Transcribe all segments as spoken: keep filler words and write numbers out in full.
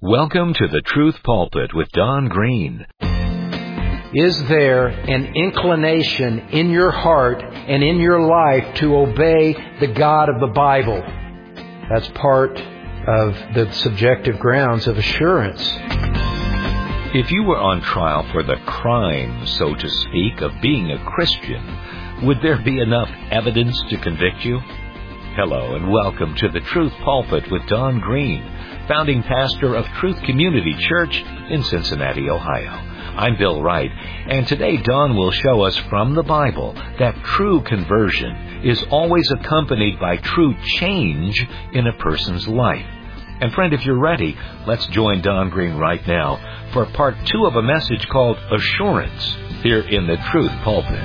Welcome to the Truth Pulpit with Don Green. Is there an inclination in your heart and in your life to obey the God of the Bible? That's part of the subjective grounds of assurance. If you were on trial for the crime, so to speak, of being a Christian, would there be enough evidence to convict you? Hello and welcome to the Truth Pulpit with Don Green, founding pastor of Truth Community Church in Cincinnati, Ohio. I'm Bill Wright, and today Don will show us from the Bible that true conversion is always accompanied by true change in a person's life. And friend, if you're ready, let's join Don Green right now for part two of a message called Assurance here in the Truth Pulpit.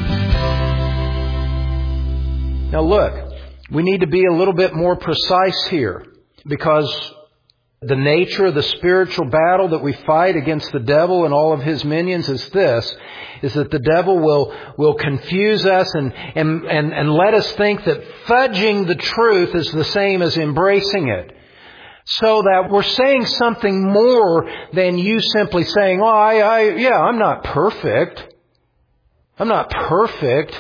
Now look, we need to be a little bit more precise here, because the nature of the spiritual battle that we fight against the devil and all of his minions is this, is that the devil will, will confuse us and, and, and, and let us think that fudging the truth is the same as embracing it. So that we're saying something more than you simply saying, oh, I, I, yeah, I'm not perfect. I'm not perfect.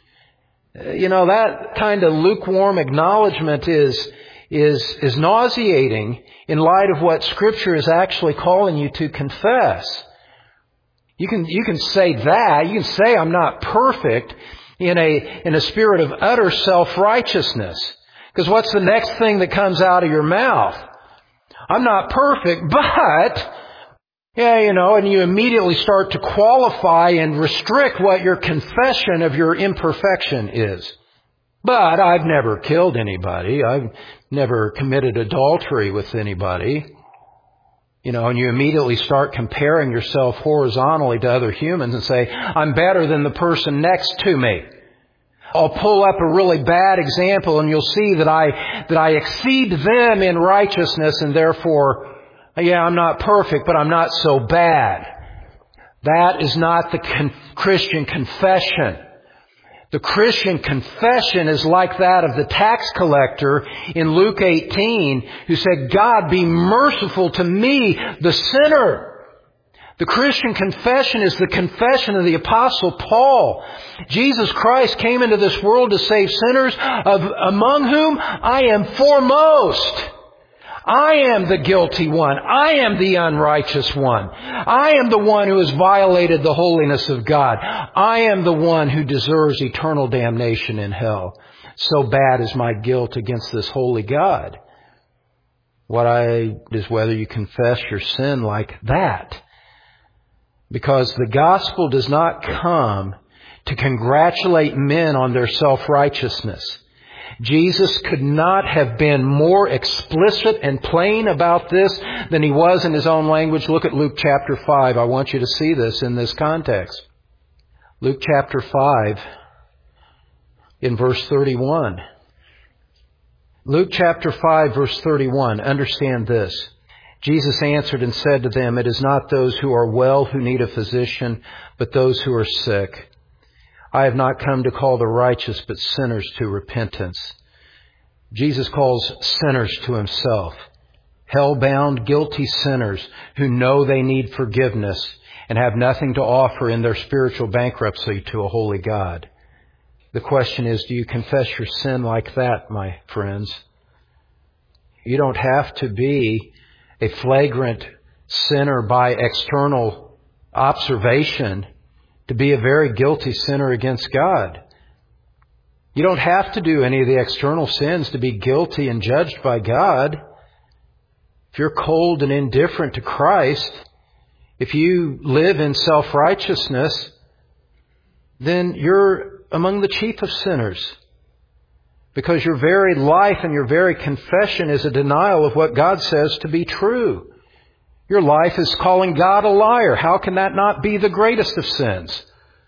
You know, that kind of lukewarm acknowledgement is, is, is nauseating in light of what Scripture is actually calling you to confess. You can, you can say that. You can say I'm not perfect in a, in a spirit of utter self-righteousness. Because what's the next thing that comes out of your mouth? I'm not perfect, but, yeah, you know, and you immediately start to qualify and restrict what your confession of your imperfection is. But I've never killed anybody. I've never committed adultery with anybody. You know, and you immediately start comparing yourself horizontally to other humans and say, I'm better than the person next to me. I'll pull up a really bad example and you'll see that I, that I exceed them in righteousness, and therefore, yeah, I'm not perfect, but I'm not so bad. That is not the con- Christian confession. The Christian confession is like that of the tax collector in Luke eighteen, who said, God, be merciful to me, the sinner. The Christian confession is the confession of the Apostle Paul. Jesus Christ came into this world to save sinners, of, among whom I am foremost. I am the guilty one. I am the unrighteous one. I am the one who has violated the holiness of God. I am the one who deserves eternal damnation in hell. So bad is my guilt against this holy God. What I is whether you confess your sin like that. Because the gospel does not come to congratulate men on their self-righteousness. Jesus could not have been more explicit and plain about this than he was in his own language. Look at Luke chapter five. I want you to see this in this context. Luke chapter five, in verse thirty-one. Luke chapter five, verse thirty-one. Understand this. Jesus answered and said to them, it is not those who are well who need a physician, but those who are sick. I have not come to call the righteous, but sinners to repentance. Jesus calls sinners to himself. Hell-bound, guilty sinners who know they need forgiveness and have nothing to offer in their spiritual bankruptcy to a holy God. The question is, do you confess your sin like that, my friends? You don't have to be a flagrant sinner by external observation to be a very guilty sinner against God. You don't have to do any of the external sins to be guilty and judged by God. If you're cold and indifferent to Christ, if you live in self-righteousness, then you're among the chief of sinners. Because your very life and your very confession is a denial of what God says to be true. Your life is calling God a liar. How can that not be the greatest of sins?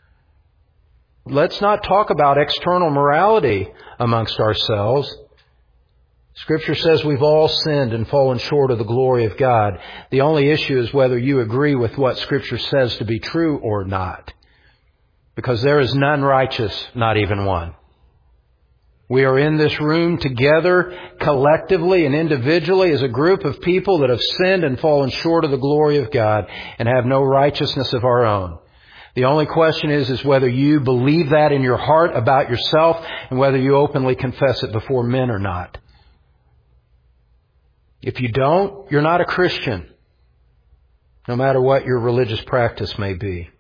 Let's not talk about external morality amongst ourselves. Scripture says we've all sinned and fallen short of the glory of God. The only issue is whether you agree with what Scripture says to be true or not. Because there is none righteous, not even one. We are in this room together, collectively and individually, as a group of people that have sinned and fallen short of the glory of God and have no righteousness of our own. The only question is, is whether you believe that in your heart about yourself and whether you openly confess it before men or not. If you don't, you're not a Christian, no matter what your religious practice may be.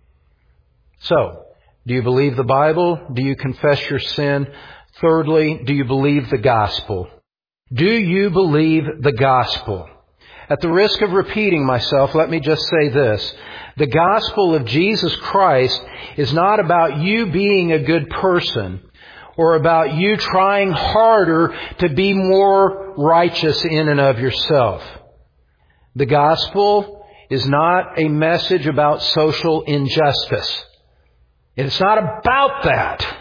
So, do you believe the Bible? Do you confess your sin? Thirdly, do you believe the gospel? Do you believe the gospel? At the risk of repeating myself, let me just say this. The gospel of Jesus Christ is not about you being a good person or about you trying harder to be more righteous in and of yourself. The gospel is not a message about social injustice. It's not about that.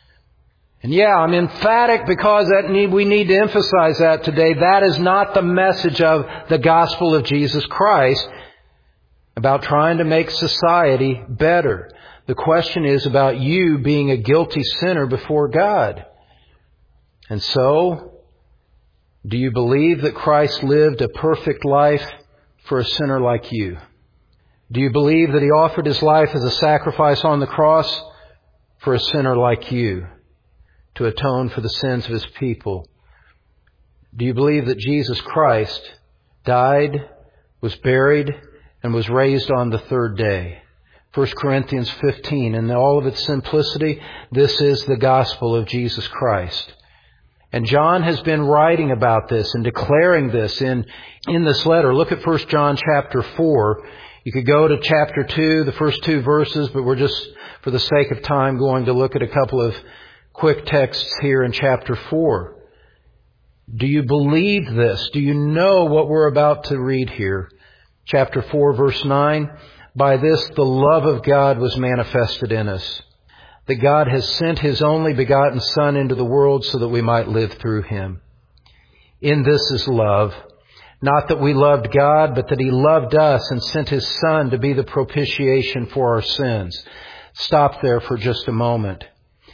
And yeah, I'm emphatic because that need, we need to emphasize that today. That is not the message of the gospel of Jesus Christ about trying to make society better. The question is about you being a guilty sinner before God. And so, do you believe that Christ lived a perfect life for a sinner like you? Do you believe that He offered His life as a sacrifice on the cross for a sinner like you, to atone for the sins of His people? Do you believe that Jesus Christ died, was buried, and was raised on the third day? First Corinthians fifteen, in all of its simplicity, this is the gospel of Jesus Christ. And John has been writing about this and declaring this in, in this letter. Look at First John chapter four. You could go to chapter two, the first two verses, but we're just, for the sake of time, going to look at a couple of quick texts here in chapter four. Do you believe this? Do you know what we're about to read here? Chapter four, verse nine. By this the love of God was manifested in us, that God has sent His only begotten Son into the world so that we might live through Him. In this is love, not that we loved God, but that He loved us and sent His Son to be the propitiation for our sins. Stop there for just a moment.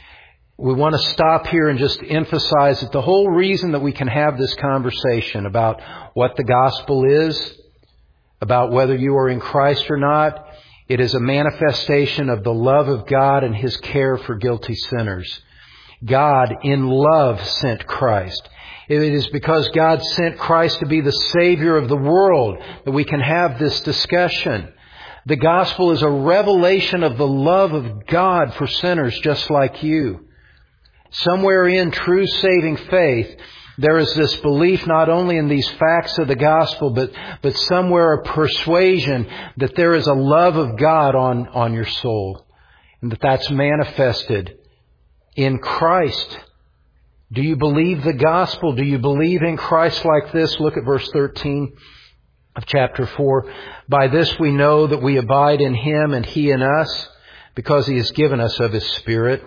We want to stop here and just emphasize that the whole reason that we can have this conversation about what the gospel is, about whether you are in Christ or not, it is a manifestation of the love of God and His care for guilty sinners. God in love sent Christ. It is because God sent Christ to be the Savior of the world that we can have this discussion. The gospel is a revelation of the love of God for sinners just like you. Somewhere in true saving faith, there is this belief not only in these facts of the gospel, but, but somewhere a persuasion that there is a love of God on, on your soul, and that that's manifested in Christ. Do you believe the gospel? Do you believe in Christ like this? Look at verse thirteen of chapter four. By this we know that we abide in Him and He in us, because He has given us of His Spirit.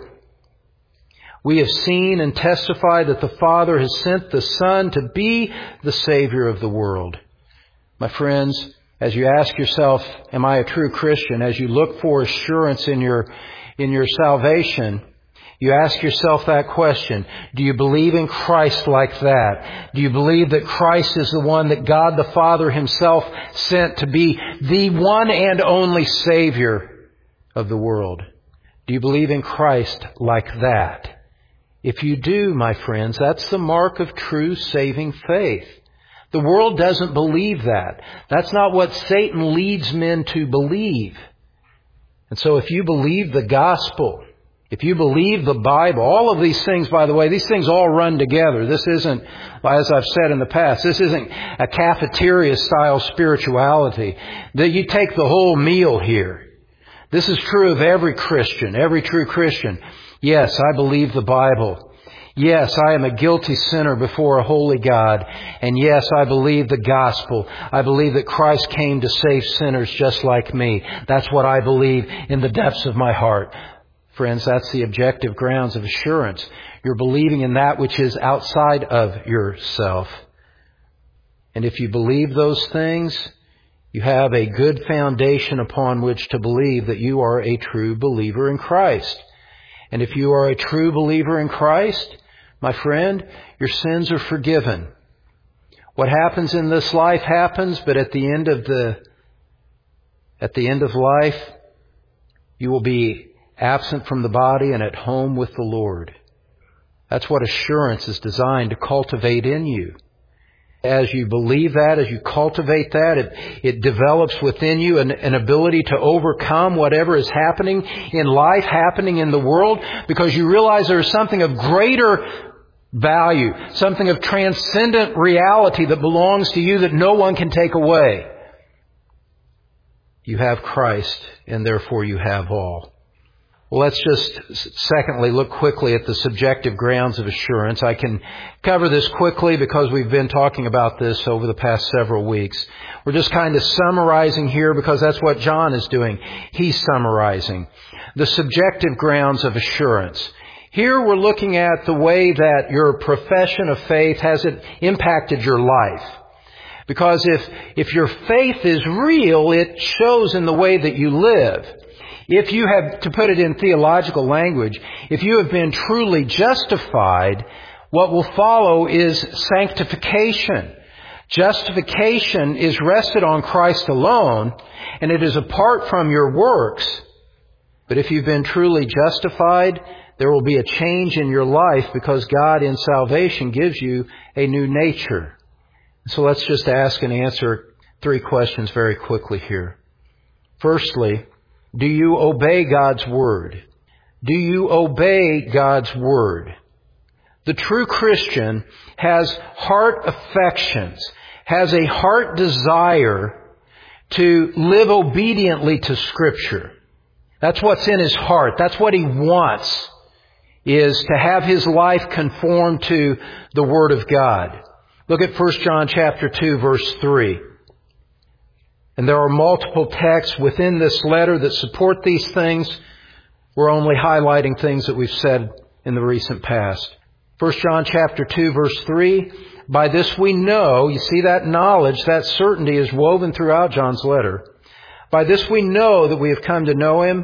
We have seen and testified that the Father has sent the Son to be the Savior of the world. My friends, as you ask yourself, am I a true Christian? As you look for assurance in your, in your salvation, you ask yourself that question. Do you believe in Christ like that? Do you believe that Christ is the one that God the Father Himself sent to be the one and only Savior of the world? Do you believe in Christ like that? If you do, my friends, that's the mark of true saving faith. The world doesn't believe that. That's not what Satan leads men to believe. And so if you believe the gospel, if you believe the Bible, all of these things, by the way, these things all run together. This isn't, as I've said in the past, this isn't a cafeteria-style spirituality. That you take the whole meal here. This is true of every Christian, every true Christian. Yes, I believe the Bible. Yes, I am a guilty sinner before a holy God. And yes, I believe the gospel. I believe that Christ came to save sinners just like me. That's what I believe in the depths of my heart. Friends, that's the objective grounds of assurance. You're believing in that which is outside of yourself. And if you believe those things, you have a good foundation upon which to believe that you are a true believer in Christ. And if you are a true believer in Christ, my friend, your sins are forgiven. What happens in this life happens, but at the end of the, at the end of life, you will be absent from the body and at home with the Lord. That's what assurance is designed to cultivate in you. As you believe that, as you cultivate that, it, it develops within you an, an ability to overcome whatever is happening in life, happening in the world, because you realize there is something of greater value, something of transcendent reality that belongs to you that no one can take away. You have Christ, and therefore you have all. Well, let's just secondly look quickly at the subjective grounds of assurance. I can cover this quickly because we've been talking about this over the past several weeks. We're just kind of summarizing here because that's what John is doing. He's summarizing the subjective grounds of assurance. Here we're looking at the way that your profession of faith has it impacted your life. Because if, if your faith is real, it shows in the way that you live. If you have, to put it in theological language, if you have been truly justified, what will follow is sanctification. Justification is rested on Christ alone, and it is apart from your works. But if you've been truly justified, there will be a change in your life because God in salvation gives you a new nature. So let's just ask and answer three questions very quickly here. Firstly, do you obey God's Word? Do you obey God's Word? The true Christian has heart affections, has a heart desire to live obediently to Scripture. That's what's in his heart. That's what he wants, is to have his life conform to the Word of God. Look at First John chapter two, verse three. And there are multiple texts within this letter that support these things. We're only highlighting things that we've said in the recent past. First John chapter two, verse three. By this we know, you see that knowledge, that certainty is woven throughout John's letter. By this we know that we have come to know Him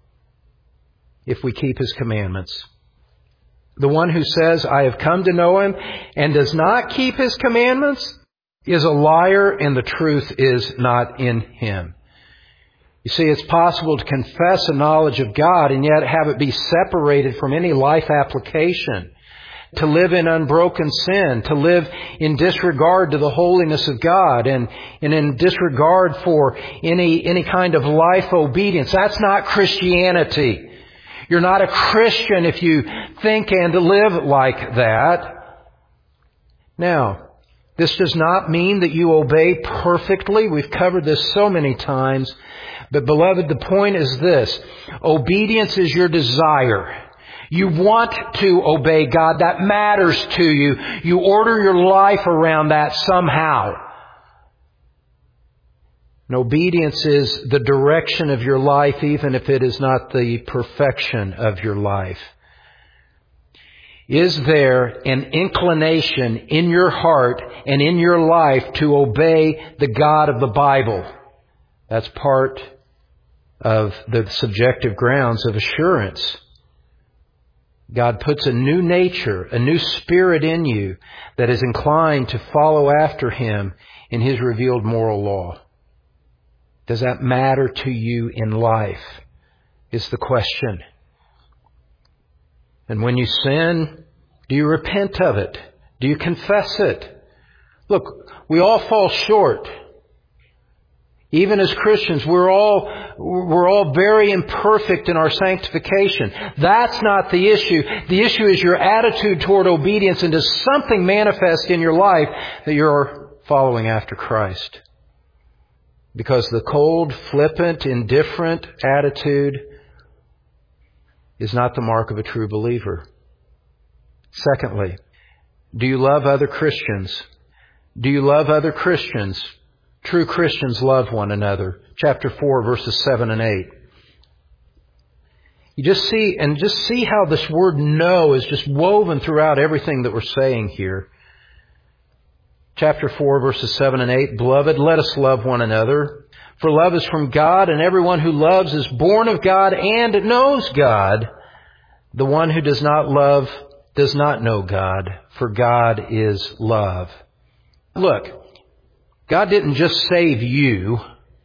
if we keep His commandments. The one who says, I have come to know Him and does not keep His commandments is a liar, and the truth is not in him. You see, it's possible to confess a knowledge of God and yet have it be separated from any life application. To live in unbroken sin, to live in disregard to the holiness of God and, and in disregard for any, any kind of life obedience. That's not Christianity. You're not a Christian if you think and live like that. Now, this does not mean that you obey perfectly. We've covered this so many times. But beloved, the point is this. Obedience is your desire. You want to obey God. That matters to you. You order your life around that somehow. And obedience is the direction of your life, even if it is not the perfection of your life. Is there an inclination in your heart and in your life to obey the God of the Bible? That's part of the subjective grounds of assurance. God puts a new nature, a new spirit in you that is inclined to follow after Him in His revealed moral law. Does that matter to you in life? Is the question. And when you sin, do you repent of it? Do you confess it? Look, we all fall short. Even as Christians, we're all, we're all very imperfect in our sanctification. That's not the issue. The issue is your attitude toward obedience, and does something manifest in your life that you're following after Christ? Because the cold, flippant, indifferent attitude is not the mark of a true believer. Secondly, do you love other Christians? Do you love other Christians? True Christians love one another. Chapter four, verses seven and eight. You just see, and just see how this word know is just woven throughout everything that we're saying here. Chapter four, verses seven and eight. Beloved, let us love one another. For love is from God, and everyone who loves is born of God and knows God. The one who does not love does not know God, for God is love. Look, God didn't just save you.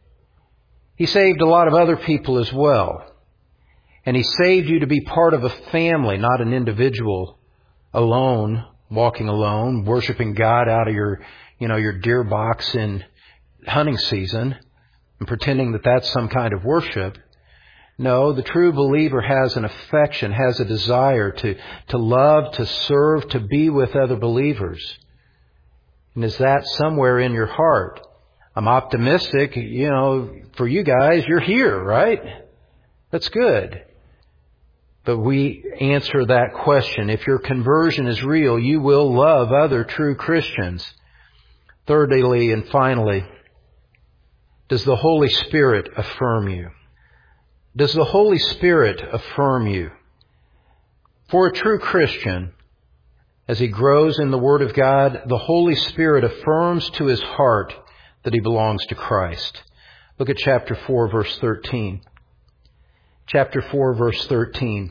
He saved a lot of other people as well. And He saved you to be part of a family, not an individual alone, walking alone, worshiping God out of your, you know, your deer box in hunting season and pretending that that's some kind of worship. No, the true believer has an affection, has a desire to, to love, to serve, to be with other believers. And is that somewhere in your heart? I'm optimistic, you know, for you guys, you're here, right? That's good. But we answer that question. If your conversion is real, you will love other true Christians. Thirdly and finally, does the Holy Spirit affirm you? Does the Holy Spirit affirm you? For a true Christian, as he grows in the Word of God, the Holy Spirit affirms to his heart that he belongs to Christ. Look at chapter four, verse thirteen. Chapter four, verse thirteen.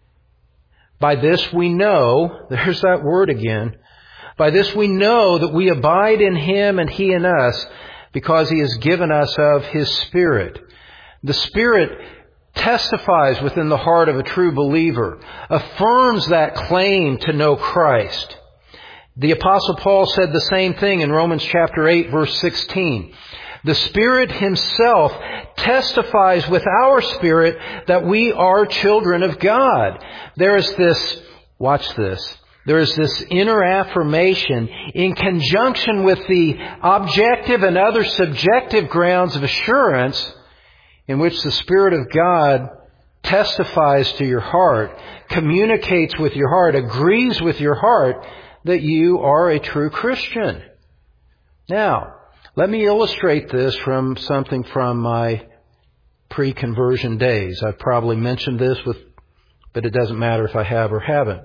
By this we know, there's that word again, by this we know that we abide in Him and He in us, because He has given us of His Spirit. The Spirit testifies within the heart of a true believer, affirms that claim to know Christ. The Apostle Paul said the same thing in Romans chapter eight, verse sixteen. The Spirit Himself testifies with our spirit that we are children of God. There is this, watch this, there is this inner affirmation in conjunction with the objective and other subjective grounds of assurance in which the Spirit of God testifies to your heart, communicates with your heart, agrees with your heart that you are a true Christian. Now, let me illustrate this from something from my pre-conversion days. I've probably mentioned this, with, but it doesn't matter if I have or haven't.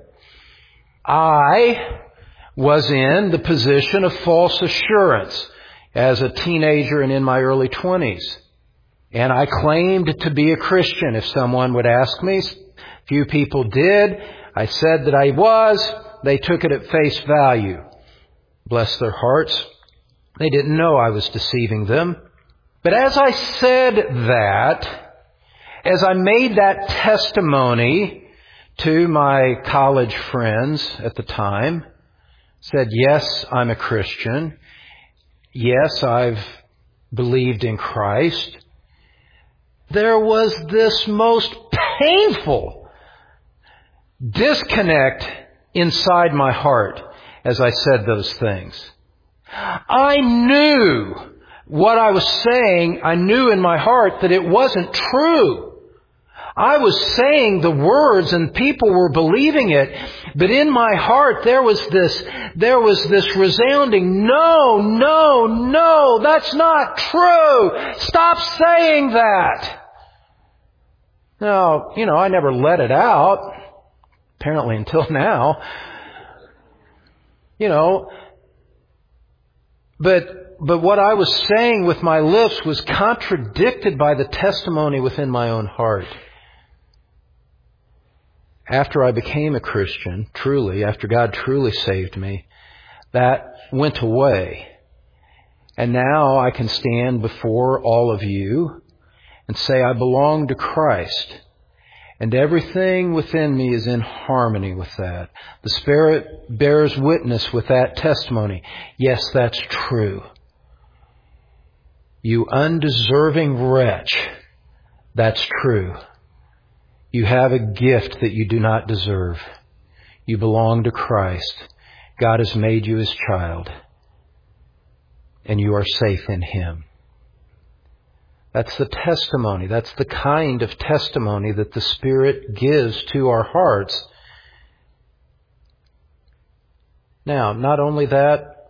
I was in the position of false assurance as a teenager and in my early twenties. And I claimed to be a Christian if someone would ask me. Few people did. I said that I was. They took it at face value. Bless their hearts. They didn't know I was deceiving them. But as I said that, as I made that testimony to my college friends at the time, said, yes, I'm a Christian. Yes, I've believed in Christ. There was this most painful disconnect inside my heart as I said those things. I knew what I was saying. I knew in my heart that it wasn't true. I was saying the words and people were believing it, but in my heart there was this, there was this resounding, no, no, no, that's not true. Stop saying that. Now, you know, I never let it out, apparently until now. You know, but but what I was saying with my lips was contradicted by the testimony within my own heart. After I became a Christian, truly, after God truly saved me, that went away. And now I can stand before all of you and say I belong to Christ. And everything within me is in harmony with that. The Spirit bears witness with that testimony. Yes, that's true. You undeserving wretch, that's true. You have a gift that you do not deserve. You belong to Christ. God has made you His child. And you are safe in Him. That's the testimony. That's the kind of testimony that the Spirit gives to our hearts. Now, not only that,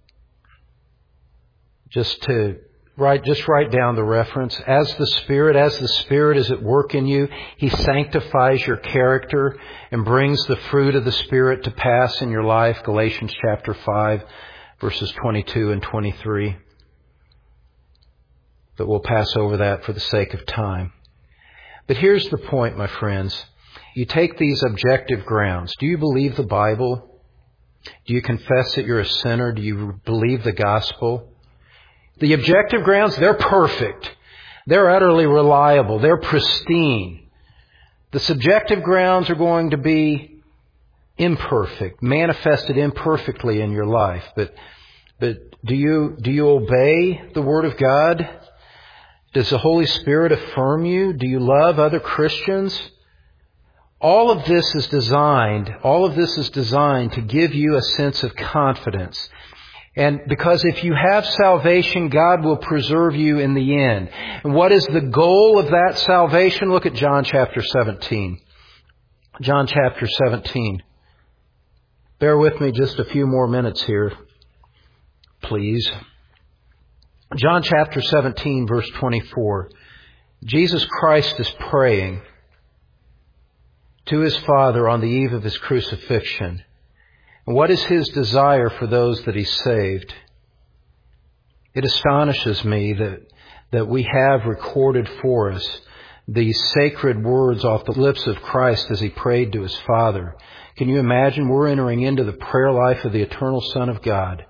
just to write, just write down the reference. As the Spirit, as the Spirit is at work in you, He sanctifies your character and brings the fruit of the Spirit to pass in your life. Galatians chapter five, verses twenty-two and twenty-three. But we'll pass over that for the sake of time. But here's the point, my friends. You take these objective grounds. Do you believe the Bible? Do you confess that you're a sinner? Do you believe the gospel? The objective grounds, they're perfect. They're utterly reliable. They're pristine. The subjective grounds are going to be imperfect, manifested imperfectly in your life. But but do you do you obey the Word of God? Does the Holy Spirit affirm you? Do you love other Christians? All of this is designed, all of this is designed to give you a sense of confidence. And because if you have salvation, God will preserve you in the end. And what is the goal of that salvation? Look at John chapter seventeen. John chapter seventeen. Bear with me just a few more minutes here, please. John chapter seventeen, verse twenty-four. Jesus Christ is praying to His Father on the eve of His crucifixion. And what is His desire for those that He saved? It astonishes me that, that we have recorded for us these sacred words off the lips of Christ as He prayed to His Father. Can you imagine? We're entering into the prayer life of the eternal Son of God.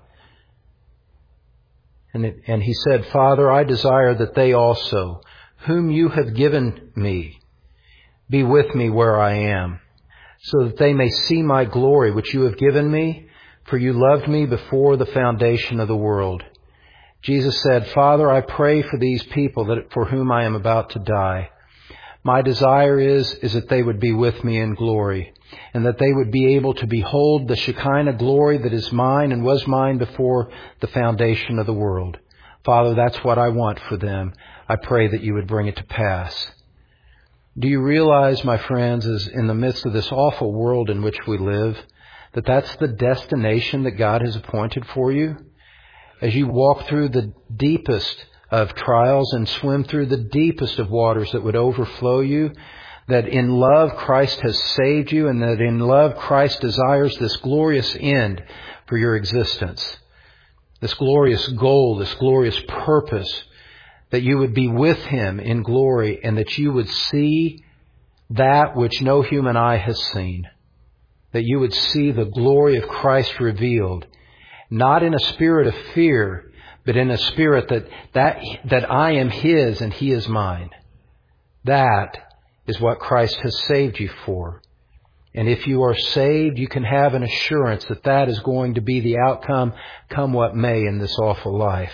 And, it, and He said, Father, I desire that they also, whom You have given Me, be with Me where I am, so that they may see My glory which You have given Me, for You loved Me before the foundation of the world. Jesus said, Father, I pray for these people that for whom I am about to die. My desire is, is that they would be with Me in glory, and that they would be able to behold the Shekinah glory that is mine and was mine before the foundation of the world. Father, that's what I want for them. I pray that You would bring it to pass. Do you realize, my friends, as in the midst of this awful world in which we live, that that's the destination that God has appointed for you? As you walk through the deepest of trials and swim through the deepest of waters that would overflow you, that in love Christ has saved you, and that in love Christ desires this glorious end for your existence, this glorious goal, this glorious purpose, that you would be with Him in glory, and that you would see that which no human eye has seen, that you would see the glory of Christ revealed, not in a spirit of fear, but in a spirit that, that, that I am His and He is mine. That is what Christ has saved you for. And if you are saved, you can have an assurance that that is going to be the outcome, come what may, in this awful life.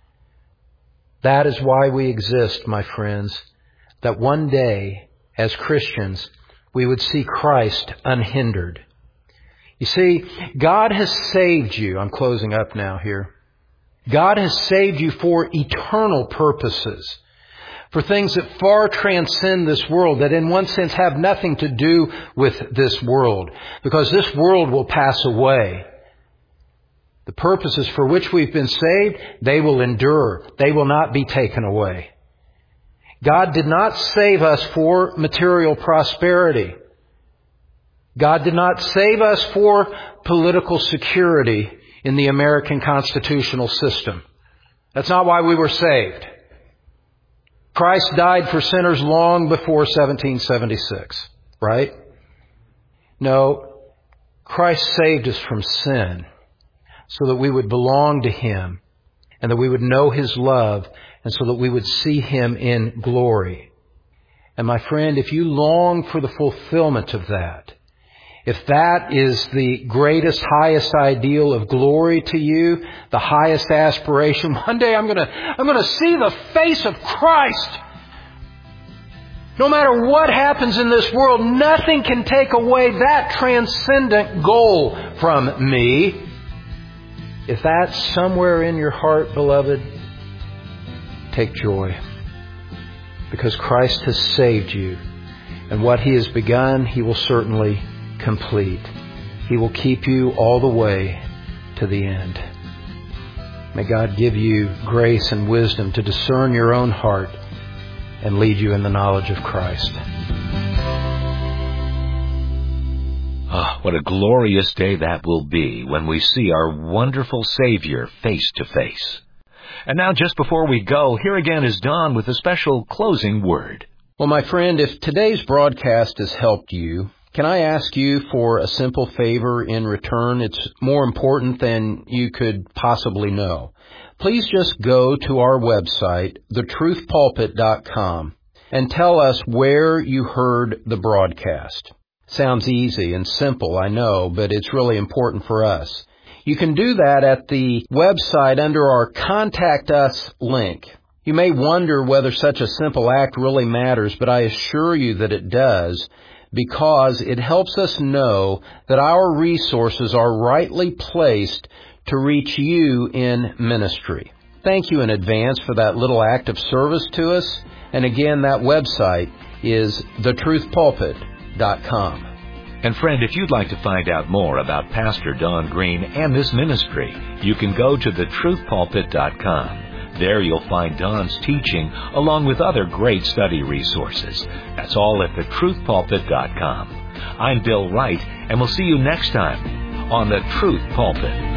That is why we exist, my friends, that one day, as Christians, we would see Christ unhindered. You see, God has saved you. I'm closing up now here. God has saved you for eternal purposes, for things that far transcend this world, that in one sense have nothing to do with this world, because this world will pass away. The purposes for which we've been saved, they will endure. They will not be taken away. God did not save us for material prosperity. God did not save us for political security in the American constitutional system. That's not why we were saved. Christ died for sinners long before seventeen seventy-six, right? No, Christ saved us from sin so that we would belong to Him and that we would know His love and so that we would see Him in glory. And my friend, if you long for the fulfillment of that, if that is the greatest, highest ideal of glory to you, the highest aspiration, one day I'm going to, I'm going to see the face of Christ. No matter what happens in this world, nothing can take away that transcendent goal from me. If that's somewhere in your heart, beloved, take joy, because Christ has saved you. And what He has begun, He will certainly complete. He will keep you all the way to the end. May God give you grace and wisdom to discern your own heart and lead you in the knowledge of Christ. Ah, what a glorious day that will be when we see our wonderful Savior face to face. And now, just before we go, here again is Don with a special closing word. Well, my friend, if today's broadcast has helped you, can I ask you for a simple favor in return? It's more important than you could possibly know. Please just go to our website, the truth pulpit dot com, and tell us where you heard the broadcast. Sounds easy and simple, I know, but it's really important for us. You can do that at the website under our Contact Us link. You may wonder whether such a simple act really matters, but I assure you that it does, because it helps us know that our resources are rightly placed to reach you in ministry. Thank you in advance for that little act of service to us. And again, that website is the truth pulpit dot com. And friend, if you'd like to find out more about Pastor Don Green and this ministry, you can go to the truth pulpit dot com. There you'll find Don's teaching along with other great study resources. That's all at the truth pulpit dot com. I'm Bill Wright, and we'll see you next time on The Truth Pulpit.